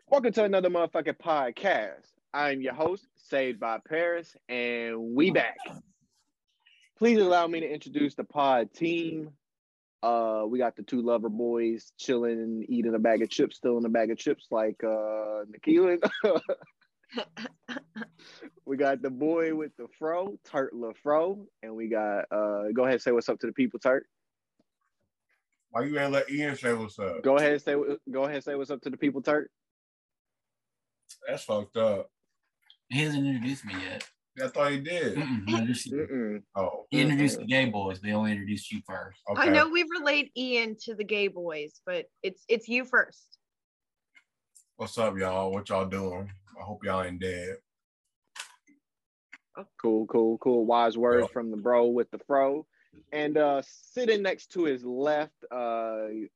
Welcome to another motherfucking podcast. I'm your host, Saved by Paris, and we back. Please allow me to introduce the pod team. We got the two lover boys chilling, eating a bag of chips, still in a bag of chips like Nikila. We got the boy with the fro, Turt LaFro, and we got go ahead and say what's up to the people, Turt. Why you ain't let Ian say what's up? Go ahead and say what's up to the people, Turt. That's fucked up. He hasn't introduced me yet. I thought he did. Oh, he introduced the gay boys, but he only introduced you first. Okay. I know we relate Ian to the gay boys, but it's you first. What's up, y'all? What y'all doing? I hope y'all ain't dead. Cool. Wise words from the bro with the fro. And sitting next to his left, the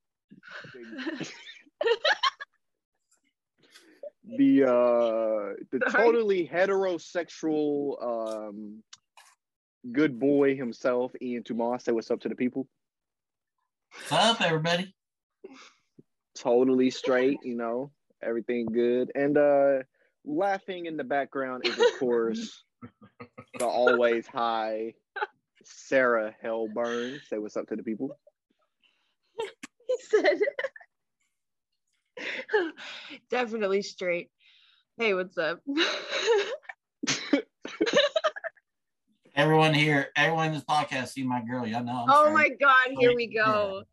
totally heterosexual good boy himself, Ian Tomas. Say what's up to the people. What's up, everybody? Totally straight, everything good. And laughing in the background is, of course, the always high Sarah Hellburn. Say what's up to the people. He said definitely straight. Hey, what's up? Everyone in this podcast see my girl. Y'all know. My God, here we go.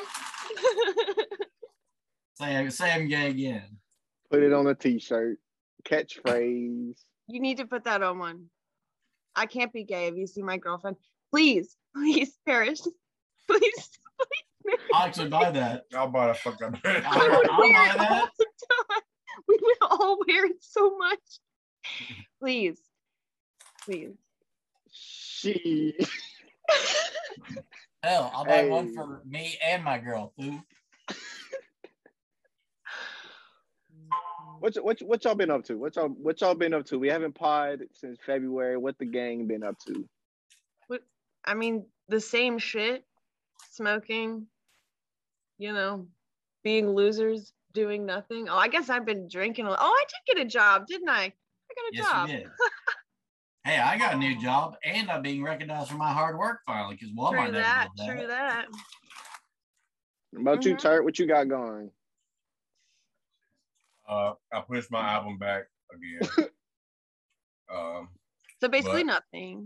Say I'm gay again. Put it on a t-shirt. Catchphrase. You need to put that on one. I can't be gay if you see my girlfriend. Please, Paris. Please. I'll actually buy that. I'll buy the fuck up. I'll buy that. We would all wear it so much. Please. She. Hell, I'll buy one for me and my girl, too. What y'all been up to? What y'all been up to? We haven't pod since February. What the gang been up to? I mean, the same shit. Smoking, being losers, doing nothing. Oh, I guess I've been drinking. I did get a job, didn't I? I got a job. You did. Hey, I got a new job, and I'm being recognized for my hard work finally, because Walmart True that. What about you, Turt? What you got going? I pushed my album back again. So basically nothing.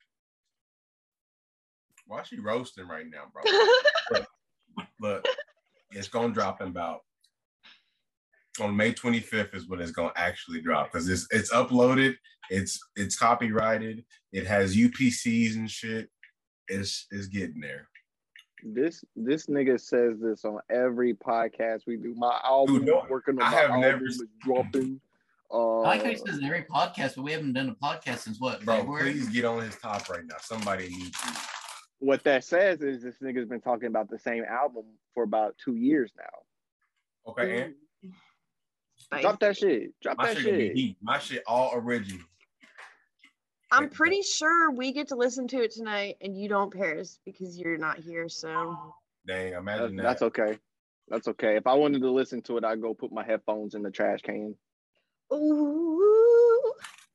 Why is she roasting right now, bro? Look, it's gonna drop in about on May 25th is when it's gonna actually drop, because it's uploaded, it's copyrighted, it has UPCs and shit. It's getting there. This nigga says this on every podcast we do. My album, working on my album is dropping. I like how he says every podcast, but we haven't done a podcast since what? Bro, February? please get on his top right now. Somebody needs you. What that says is this nigga's been talking about the same album for about 2 years now. Okay, and drop that shit. My shit all original. I'm pretty sure we get to listen to it tonight, and you don't, Paris, because you're not here. So dang, imagine that. That's okay. That's okay. If I wanted to listen to it, I'd go put my headphones in the trash can. Ooh.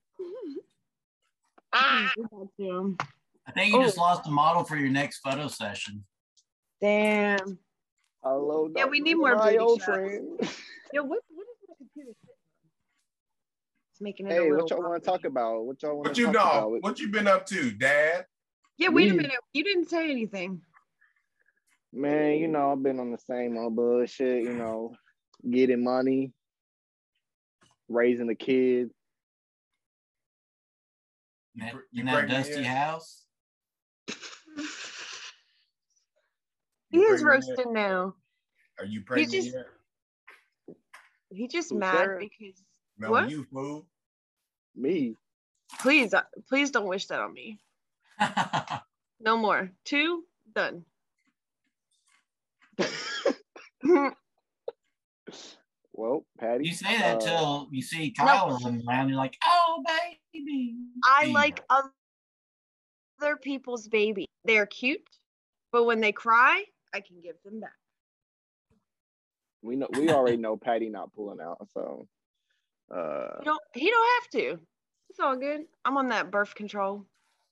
I think you just lost the model for your next photo session. Damn. Hello. Yeah, we need more booty shots. Yo, what is my computer sitting on? It's making it. Hey, what y'all want to talk about? What you been up to, Dad? Yeah, wait a minute. You didn't say anything. Man, I've been on the same old bullshit. Getting money, raising a kid. In that dusty house. He is roasting now. Are you pregnant yet? He's just mad Sarah? Because no, what? You fool. Me. Please don't wish that on me. No more. 2 done. Well, Patty. You say that till you see Kyle running around. You're like, oh, baby. I like other people's baby. They're cute, but when they cry, I can give them back. we already know Patty not pulling out. So He don't have to. It's all good. I'm on that birth control.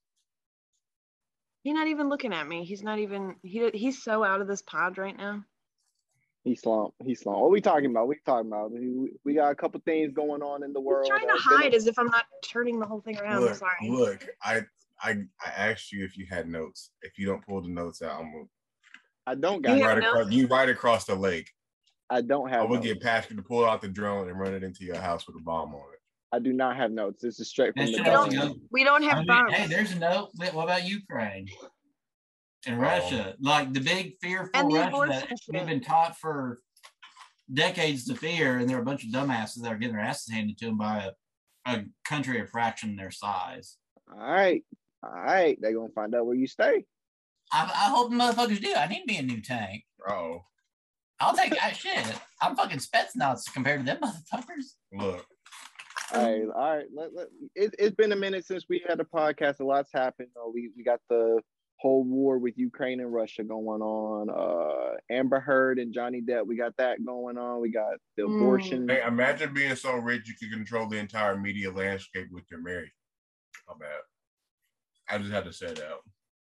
He's not even looking at me. He's not even. He's so out of this pod right now. He slumped. What we talking about? We got a couple things going on in the world. He's trying to hide as if I'm not turning the whole thing around. I'm sorry. Look, I asked you if you had notes. If you don't pull the notes out, I don't got you right across the lake. I don't have. I would get Patrick to pull out the drone and run it into your house with a bomb on it. I do not have notes. This is straight from the dome. We don't have bombs. Hey, there's a note. What about Ukraine and Russia? Like the big fearful Russia that we've been taught for decades to fear, and there are a bunch of dumbasses that are getting their asses handed to them by a country a fraction their size. All right. They're gonna find out where you stay. I hope the motherfuckers do. I need me a new tank. Oh. I'll take that shit. I'm fucking Spetsnaz compared to them motherfuckers. Look. All right. It's been a minute since we had a podcast. A lot's happened. We got the whole war with Ukraine and Russia going on. Amber Heard and Johnny Depp, we got that going on. We got the abortion. Hey, imagine being so rich you could control the entire media landscape with your marriage. How bad? I just had to say that.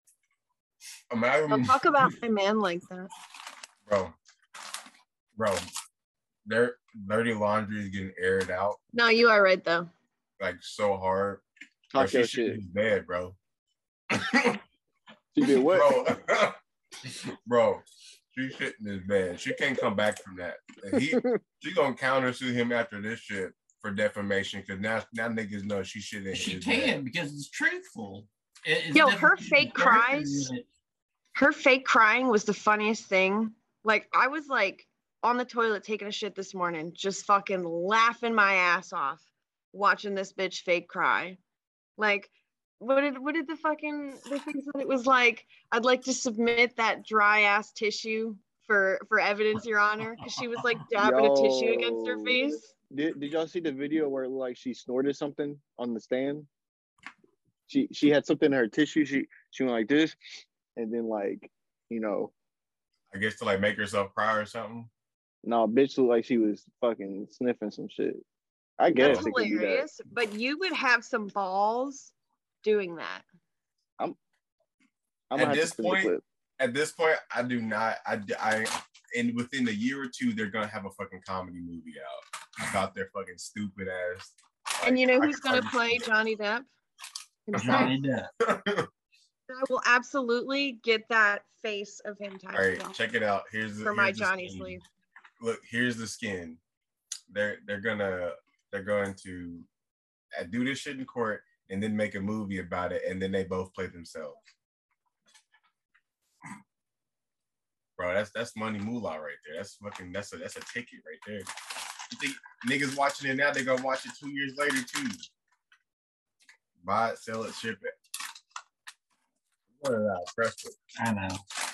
Don't talk about my man like that. Bro, their dirty laundry is getting aired out. No, you are right though. Like so hard. Talk your shit. She's bad, bro. She did what? Bro, she shitting is bad. She can't come back from that. She gonna counter sue him after this shit for defamation because now niggas know she shitting. She can because it's truthful. Her fake cries. Her fake crying was the funniest thing. Like I was like on the toilet taking a shit this morning, just fucking laughing my ass off watching this bitch fake cry. Like, what did the thing said? It was like, I'd like to submit that dry ass tissue for evidence, Your Honor, because she was like dabbing a tissue against her face. Did y'all see the video where like she snorted something on the stand? She had something in her tissue. She went like this, and then like, I guess to like make herself cry or something. No, bitch looked like she was fucking sniffing some shit. I guess that's hilarious, but you would have some balls doing that. I'm at this point, I do not. And within a year or two, they're gonna have a fucking comedy movie out about their fucking stupid ass. And you know who's gonna play Johnny Depp? Johnny Depp. I will absolutely get that face of him tattooed. All right, check it out. Here's my Johnny sleeve. Look, here's the skin. They're going to do this shit in court and then make a movie about it, and then they both play themselves. Bro, that's money moolah right there. That's a ticket right there. You think niggas watching it now, they're gonna watch it 2 years later too. Buy it, sell it, ship it. What are that? Press it. I know.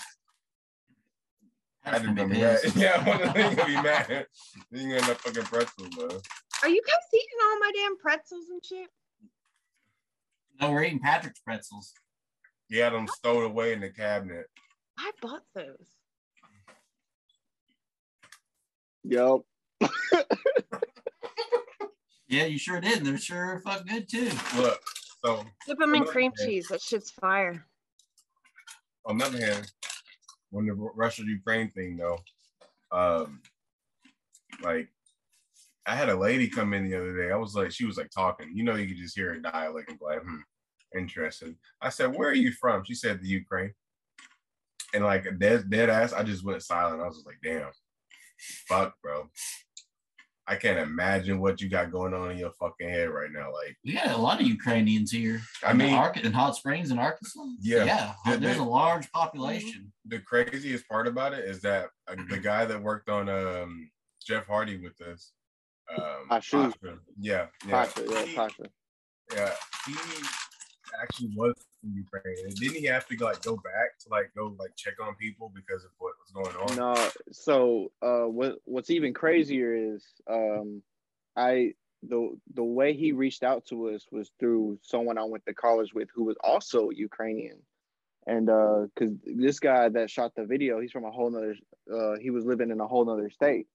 I didn't be mad. Yeah, I want to be mad. You ain't got no fucking pretzel, bro. Are you guys eating all my damn pretzels and shit? No, we're eating Patrick's pretzels. He had them stowed away in the cabinet. I bought those. Yup. Yeah, you sure did. They're sure fuck good too. Look, so dip them in cream cheese. That shit's fire. On the other hand, when the Russia-Ukraine thing though, like I had a lady come in the other day. She was like talking. You could just hear her dialect and be like, interesting. I said, where are you from? She said the Ukraine. And like dead ass, I just went silent. I was just like, damn, fuck, bro. I can't imagine what you got going on in your fucking head right now. Like, we got a lot of Ukrainians here. In Hot Springs in Arkansas. Yeah, there's a large population. The craziest part about it is that the guy that worked on Jeff Hardy with us, Pasha. Yeah, Pasha. Yeah, he actually was from Ukraine. And didn't he have to go back to check on people because of what was going on? No. So what's even crazier is the way he reached out to us was through someone I went to college with who was also Ukrainian. And because this guy that shot the video, he's from a whole nother he was living in a whole nother state.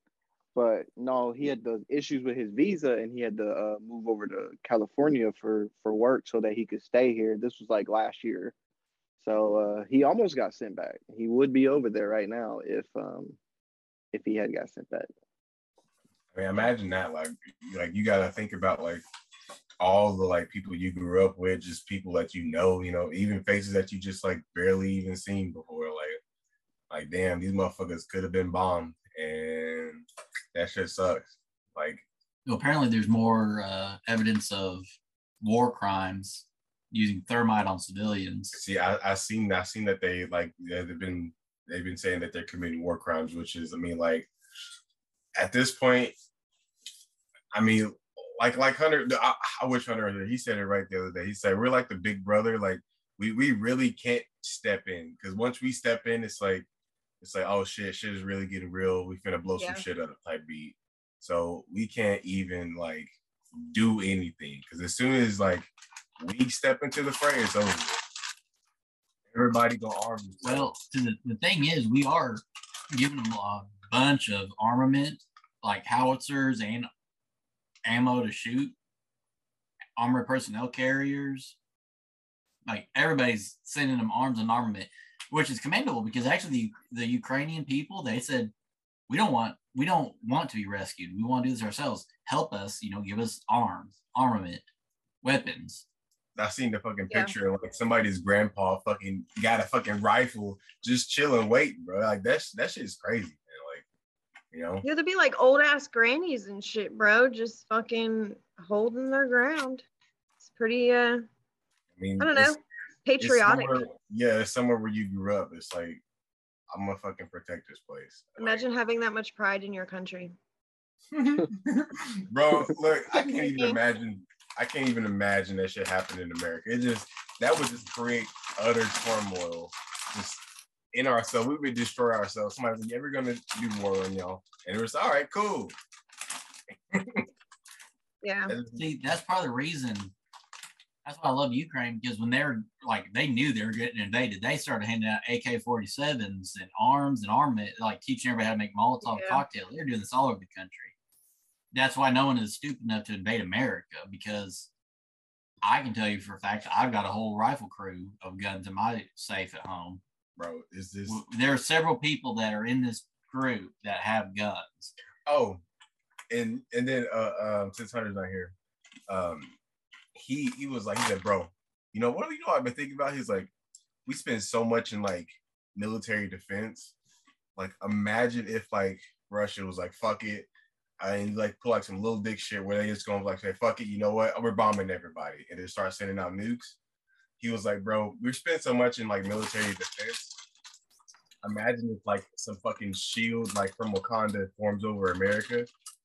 But no, he had the issues with his visa, and he had to move over to California for work so that he could stay here. This was like last year, so he almost got sent back. He would be over there right now if he had got sent back. I mean, imagine that. Like you got to think about like all the like people you grew up with, just people that you know, even faces that you just like barely even seen before. Like damn, these motherfuckers could have been bombed, and that shit sucks. Like, apparently, there's more evidence of war crimes using thermite on civilians. See, I seen that they've been saying that they're committing war crimes, which is, I mean, like at this point, I mean, like Hunter, I wish Hunter, he said it right the other day. He said, we're like the big brother. Like we really can't step in, because once we step in, it's like, oh shit is really getting real. We finna blow some shit up type beat. So we can't even like do anything, because as soon as like we step into the fray, it's over. Everybody gonna arm themselves. Well, the thing is, we are giving them a bunch of armament, like howitzers and ammo to shoot, armored personnel carriers. Like everybody's sending them arms and armament, which is commendable, because actually the Ukrainian people, they said, we don't want to be rescued. We want to do this ourselves. Help us, give us arms, armament, weapons. I seen the fucking picture of like somebody's grandpa fucking got a fucking rifle just chilling, waiting, bro. Like that shit is crazy, man. Like, Yeah, they'd be like old ass grannies and shit, bro, just fucking holding their ground. It's pretty I don't know, patriotic. It's somewhere where you grew up. It's like, I'm gonna fucking protect this place. Imagine having that much pride in your country. Bro, look, I can't even imagine that shit happening in America. That would just create utter turmoil just in ourselves. We would destroy ourselves. Somebody's like, yeah, we're gonna do war on y'all. And it was all right, cool. Yeah. See, that's part of the reason. That's why I love Ukraine, because when they're like, they knew they were getting invaded, they started handing out AK-47s and arms and armament, like teaching everybody how to make Molotov cocktails. They're doing this all over the country. That's why no one is stupid enough to invade America, because I can tell you for a fact, I've got a whole rifle crew of guns in my safe at home. Bro, is this? There are several people that are in this group that have guns. Oh, and then since Hunter's not here, he was like, he said, bro, what do I've been thinking about? He's like, we spend so much in like military defense. Like, imagine if like Russia was like, fuck it, and like pull like some little dick shit where they just gonna like say, fuck it, you know what? We're bombing everybody, and then start sending out nukes. He was like, bro, we spent so much in like military defense. Imagine if like some fucking shield like from Wakanda forms over America.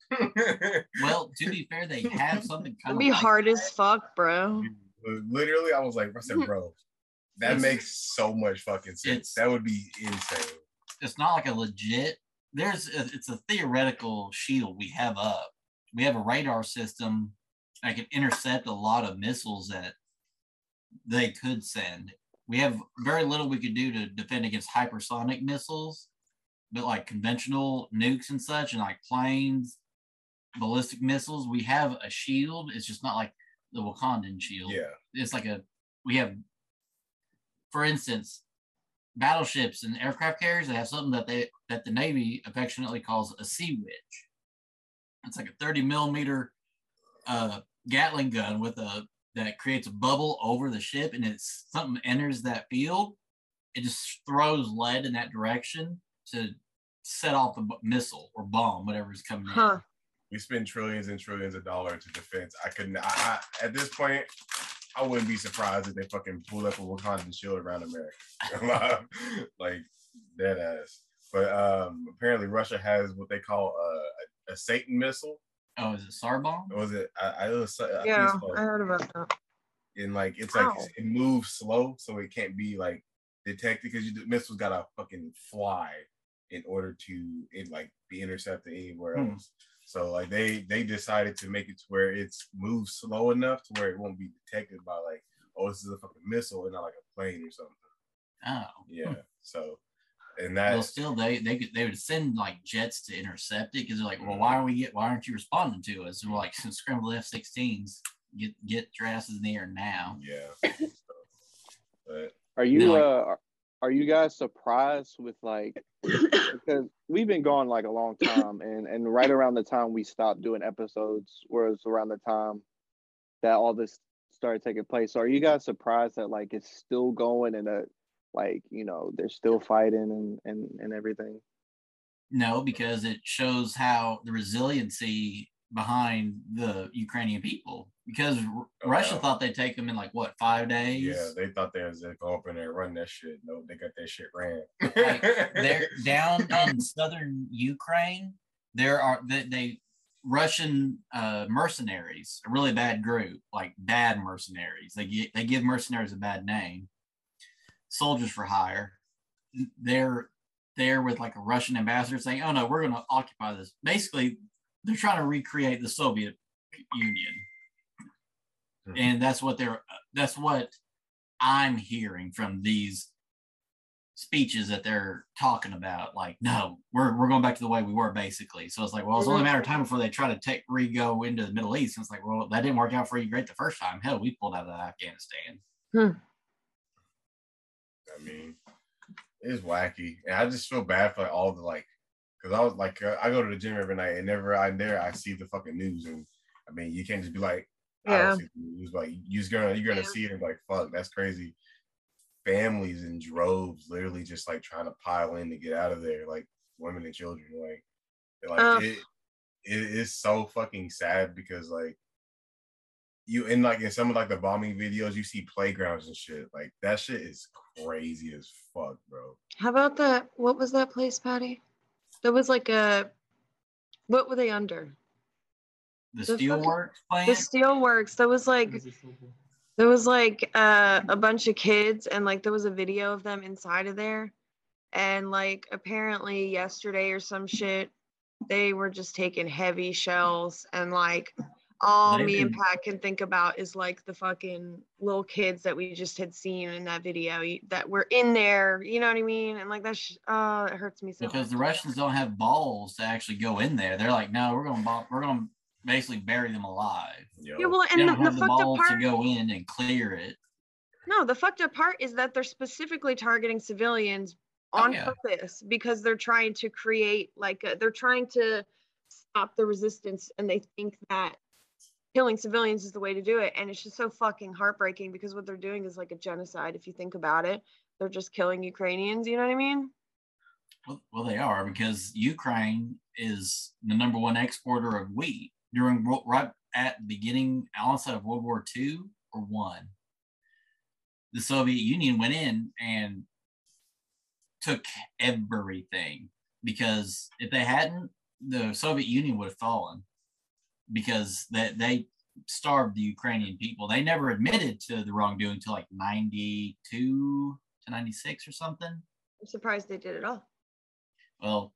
Well, to be fair, they have something kind of be like hard as fuck, bro. Literally, I said, bro, that makes so much fucking sense. That would be insane. It's not like a legit. It's a theoretical shield we have up. We have a radar system that can intercept a lot of missiles that they could send. We have very little we could do to defend against hypersonic missiles, but like conventional nukes and such, and like planes, ballistic missiles, we have a shield. It's just not like the Wakandan shield. Yeah. It's like we have, for instance, battleships and aircraft carriers that have something that the Navy affectionately calls a Sea Witch. It's like a 30 millimeter Gatling gun that creates a bubble over the ship, and it's something enters that field, it just throws lead in that direction to set off a missile or bomb, whatever is coming in. We spend trillions and trillions of dollars to defense. I at this point, I wouldn't be surprised if they fucking pulled up a Wakandan shield around America. Like dead ass. But apparently Russia has what they call a Satan missile. Oh, is it SAR bomb? Or was it? I heard about that. And like it's like it moves slow, so it can't be like detected, because the missile's gotta fucking fly in order to be intercepted anywhere else. So like they decided to make it to where it's moves slow enough to where it won't be detected by like, oh, this is a fucking missile and not like a plane or something. Oh. Yeah. So And that, well, still they would send like jets to intercept it because they're like, well, why aren't you responding to us? And we're like, scramble F-16s, get your asses in the air now. Yeah. But are you guys surprised with like, because we've been gone like a long time, and right around the time we stopped doing episodes was around the time that all this started taking place. So are you guys surprised that like it's still going and that like, you know, they're still fighting and everything? No, because it shows how the resiliency behind the Ukrainian people. Because Russia thought they'd take them in like what, 5 days? Yeah, they thought they was gonna go up in there and run that shit. No, they got that shit ran. Like, they're down in southern Ukraine. There are they Russian mercenaries, a really bad group, like bad mercenaries. They give mercenaries a bad name. Soldiers for hire. They're there with like a Russian ambassador saying, "Oh no, we're going to occupy this." Basically, they're trying to recreate the Soviet Union, and that's what I'm hearing from these speeches that they're talking about. Like, no, we're going back to the way we were, basically. So it's like, well, it's only a matter of time before they try to re-go into the Middle East. And it's like, well, that didn't work out for you great the first time. Hell, we pulled out of Afghanistan. I mean, it's wacky, and I just feel bad for like, all the like, because I was like, I go to the gym every night, and never I'm there, I see the fucking news, and I mean, you can't just be like, I don't see the news, like you're gonna see it and be like, fuck, that's crazy. Families in droves, literally just like trying to pile in to get out of there, like women and children, it is so fucking sad because like. You in like in some of like the bombing videos, you see playgrounds and shit. Like that shit is crazy as fuck, bro. How about that? What was that place, Patty? There was like what were they under? The steelworks plant? The steelworks. There was like a bunch of kids, and like there was a video of them inside of there. And like apparently yesterday or some shit, they were just taking heavy shells, and like all me and Pat can think about is like the fucking little kids that we just had seen in that video that were in there, you know what I mean? And like that, it hurts me so because much. The Russians don't have balls to actually go in there. They're like, no, we're gonna basically bury them alive. Yeah, well, and they don't have the the fucked up balls part to go in and clear it. No, the fucked up part is that they're specifically targeting civilians on purpose because they're trying to create they're trying to stop the resistance, and they think that killing civilians is the way to do it. And it's just so fucking heartbreaking because what they're doing is like a genocide. If you think about it, they're just killing Ukrainians. You know what I mean? Well, they are, because Ukraine is the #1 exporter of wheat right at the beginning, onset of World War II or one. The Soviet Union went in and took everything, because if they hadn't, the Soviet Union would have fallen, because they starved the Ukrainian people. They never admitted to the wrongdoing until like 92 to 96 or something. I'm surprised they did it all. Well,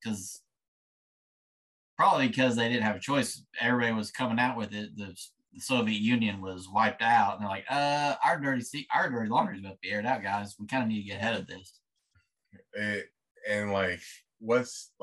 probably because they didn't have a choice. Everybody was coming out with it. The Soviet Union was wiped out, and they're like, our dirty laundry is about to be aired out, guys. We kind of need to get ahead of this. And like, what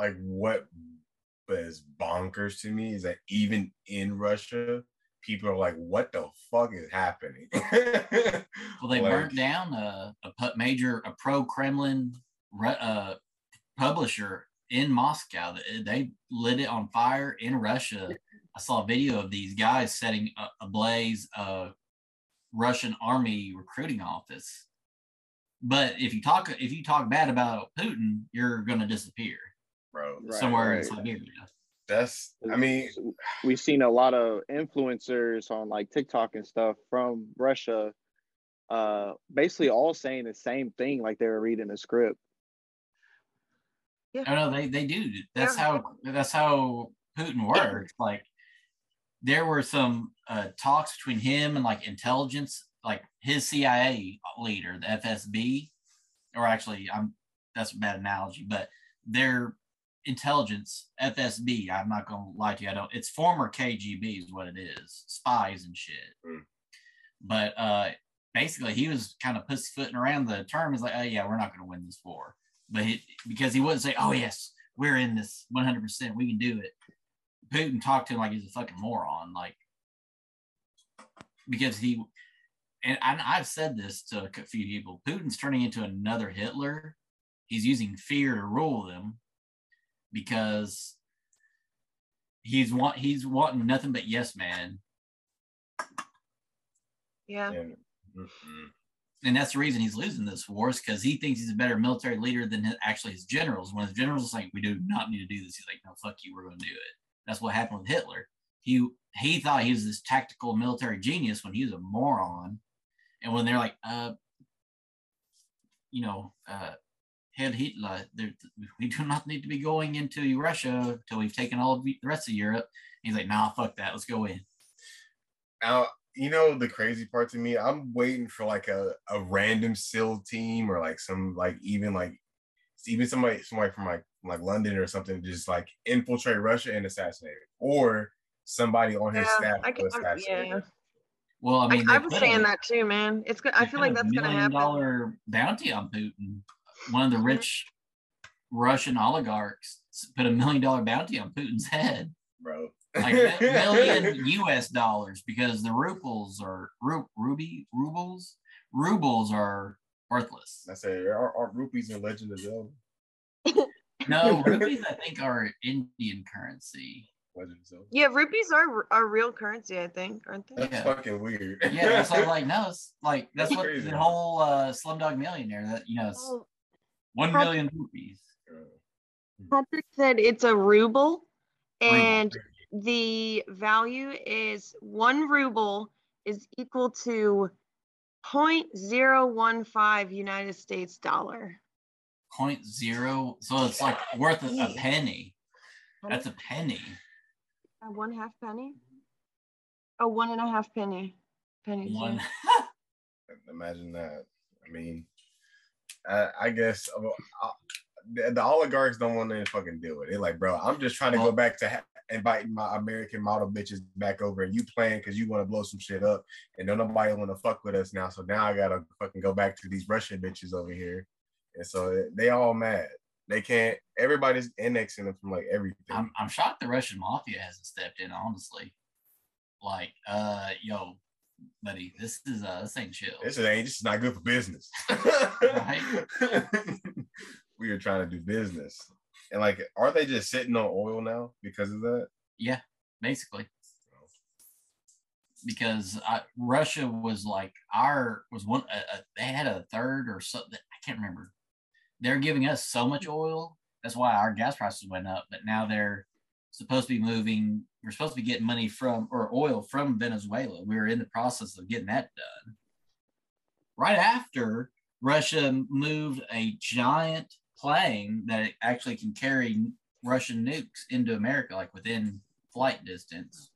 is bonkers to me is that even in Russia, people are like, what the fuck is happening? Well, they burnt down a pro-Kremlin publisher in Moscow. They lit it on fire in Russia. I saw a video of these guys setting ablaze a Russian army recruiting office. But if you talk bad about Putin, you're gonna disappear, bro. Somewhere in Siberia. We've seen a lot of influencers on like TikTok and stuff from Russia, basically all saying the same thing, like they were reading a script. Yeah. Oh no, they do. That's how Putin works. Like, there were some talks between him and like intelligence, like his CIA leader, the FSB, or actually, that's a bad analogy, but their intelligence, FSB. I'm not gonna lie to you. It's former KGB is what it is, spies and shit. But basically, he was kind of pussyfooting around the term. He's like, oh yeah, we're not gonna win this war. but because he wouldn't say, "Oh yes, we're in this 100%, we can do it." Putin talked to him like he's a fucking moron, like because and I've said this to a few people. Putin's turning into another Hitler. He's using fear to rule them because he's wanting nothing but yes man. Yeah. And that's the reason he's losing this war, is because he thinks he's a better military leader than actually his generals. When his generals are saying, we do not need to do this, he's like, no, fuck you, we're going to do it. That's what happened with Hitler. He thought he was this tactical military genius when he was a moron. And when they're like, Heil Hitler, we do not need to be going into Russia until we've taken all of the rest of Europe. And he's like, nah, fuck that, let's go in. Now, you know the crazy part to me, I'm waiting for like a random SEAL team or like some like even somebody from like London or something just like infiltrate Russia and assassinate it, or somebody on his staff to assassinate it. Well, I mean, I was saying that too, man. It's good. I feel like that's gonna happen. $1 million bounty on Putin. One of the rich Russian oligarchs put $1 million bounty on Putin's head, bro. Like $1 million US dollars, because the rubles are rubles are worthless. I say our rupees are Legend of Zelda. No, rupees I think are Indian currency. Legend of Zelda. Yeah, rupees are real currency, I think, aren't they? That's fucking weird. Yeah, so like no, it's like that's what crazy. The whole Slumdog Millionaire, that it's 1 million rupees. Patrick said it's a ruble, and the value is 1 ruble is equal to 0.015 United States dollar. 0.0, so it's like worth a penny. That's a penny. A 1/2 penny? A 1.5 penny. Pennies. One. Yeah. Imagine that. I mean, I guess the oligarchs don't want to fucking do it. They're like, bro, I'm just trying to go back to inviting my American model bitches back over, and you playing because you want to blow some shit up, and don't nobody want to fuck with us now. So now I gotta fucking go back to these Russian bitches over here, and so they all mad. They can't. Everybody's annexing them from like everything. I'm shocked the Russian mafia hasn't stepped in, honestly. Like, yo, buddy, this ain't chill. This is not good for business. Right? We are trying to do business. And like, are they just sitting on oil now because of that? Yeah, basically. Because Russia was like they had a third or something. I can't remember. They're giving us so much oil. That's why our gas prices went up. But now they're supposed to be moving. We're supposed to be getting money oil from Venezuela. We were in the process of getting that done. Right after Russia moved a giant plane that actually can carry Russian nukes into America, like within flight distance.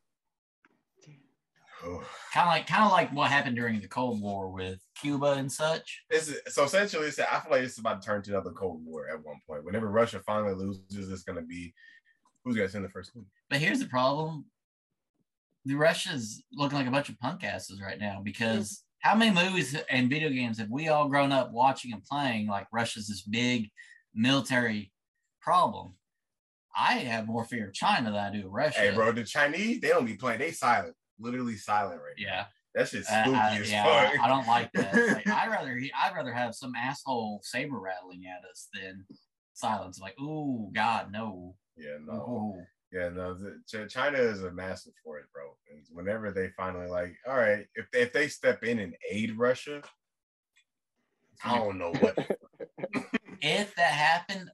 Kind of like what happened during the Cold War with Cuba and such. So essentially, I feel like it's about to turn to another Cold War at one point. Whenever Russia finally loses, it's going to be who's going to send the first one. But here's the problem: the Russians looking like a bunch of punk asses right now, because how many movies and video games have we all grown up watching and playing? Like Russia's this big military problem. I have more fear of China than I do of Russia. Hey, bro, the Chinese, they don't be playing. They silent. Literally silent right now. Yeah. That shit's spooky as fuck. I don't like that. Like, I'd rather have some asshole saber rattling at us than silence. Like, ooh, God, no. Yeah, no. Ooh. Yeah, no. China is a massive for it, bro. And whenever they finally like, all right, if they step in and aid Russia, I don't know what. If that happened,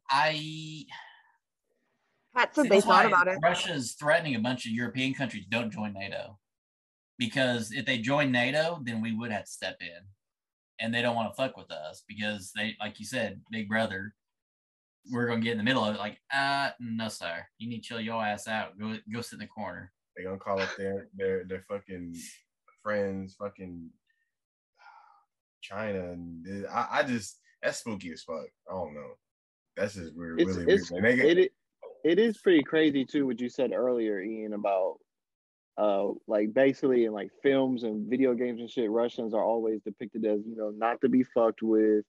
Pat said they thought about it. Russia's threatening a bunch of European countries don't join NATO. Because if they join NATO, then we would have to step in. And they don't want to fuck with us because they, like you said, big brother, we're going to get in the middle of it. Like, no, sir. You need to chill your ass out. Go sit in the corner. They're going to call up their fucking friends, fucking China. And I just, that's spooky as fuck. I don't know. That's just weird. Really weird. It is pretty crazy, too, what you said earlier, Ian, about like basically in like films and video games and shit, Russians are always depicted as, not to be fucked with,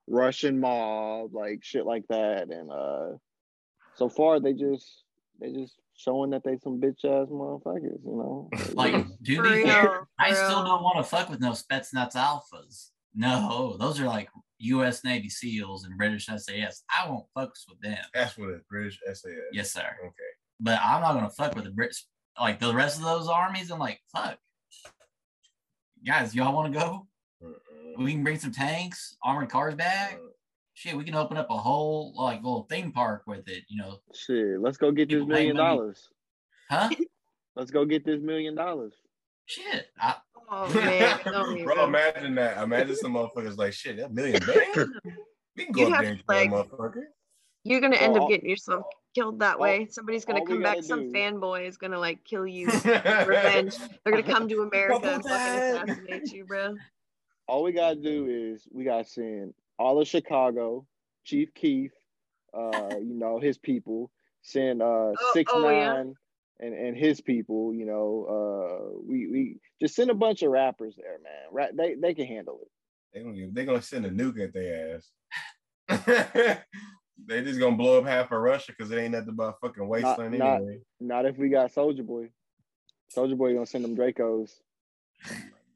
Russian mob, like shit like that. And so far they just showing that they some bitch ass motherfuckers, you know. Like, to be fair, I still don't want to fuck with no Spetsnaz alphas. No, those are like U.S. Navy SEALs and British SAS. I won't fuck with them. That's what it British SAS. Yes, sir. Okay. But I'm not gonna fuck with the Brits. Like the rest of those armies, I'm like, fuck. Guys, y'all want to go? We can bring some tanks, armored cars back. Shit, we can open up a whole like little theme park with it. You know. Shit, let's go get this $1 million. Huh? Let's go get this $1 million. Shit. Oh man, bro, imagine that. Imagine some motherfuckers like shit. That $1 million, man. We can go up there and kill that motherfucker. You're gonna end up getting yourself killed that way. Somebody's gonna come back. Some fanboy is gonna like kill you. Revenge. They're gonna come to America and fucking assassinate you, bro. All we gotta do is we gotta send all of Chicago, Chief Keef, you know, his people. Send 6ix9ine and his people. You know, we just send a bunch of rappers there, man. They can handle it. They're gonna send a nuke at their ass. They just gonna blow up half of Russia because it ain't nothing but fucking wasteland anyway. Not if we got Soulja Boy. Soulja Boy gonna send them Dracos. Oh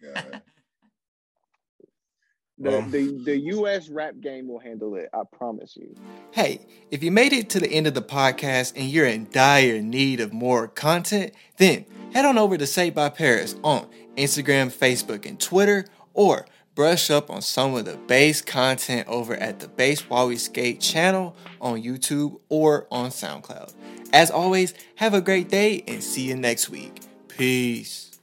my god. The U.S. rap game will handle it. I promise you. Hey, if you made it to the end of the podcast and you're in dire need of more content, then head on over to Saved by Paris on Instagram, Facebook, and Twitter, or brush up on some of the bass content over at the Bass While We Skate channel on YouTube or on SoundCloud. As always, have a great day and see you next week. Peace.